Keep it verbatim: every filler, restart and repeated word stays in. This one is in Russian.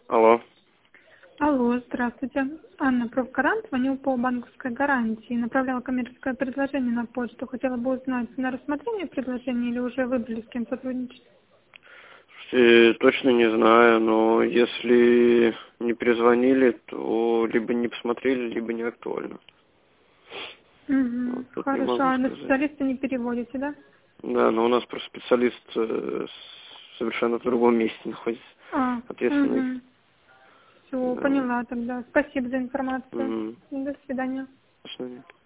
Алло. Алло, здравствуйте. Анна Профгарант, звонил по банковской гарантии. Направляла коммерческое предложение на почту. Хотела бы узнать, на рассмотрение предложения или уже выбрали, с кем сотрудничать? Э, точно не знаю, но если не перезвонили, то либо не посмотрели, либо не актуально. Угу. Вот, тут не Хорошо, могу а на сказать. специалиста не переводите, да? Да, но у нас просто специалист э, совершенно в другом месте находится, А, ответственный. угу. Все, Да. поняла тогда. Спасибо за информацию. М, До свидания. точно нет.